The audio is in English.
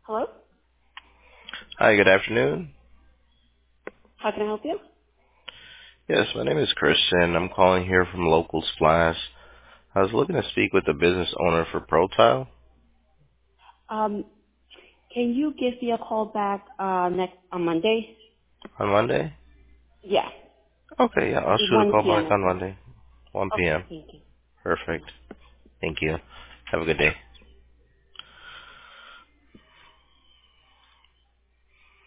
Hello? Hi, good afternoon. How can I help you? Yes, my name is Christian. I'm calling here from Local Splash. I was looking to speak with the business owner for ProTile Um, can you give me a call back next on Monday? on Monday. Yeah, Okay, yeah, I'll at shoot a 1 call p.m. back is on fine. Monday, 1 Okay, p.m. thank you. Perfect. Thank you. Have a good day.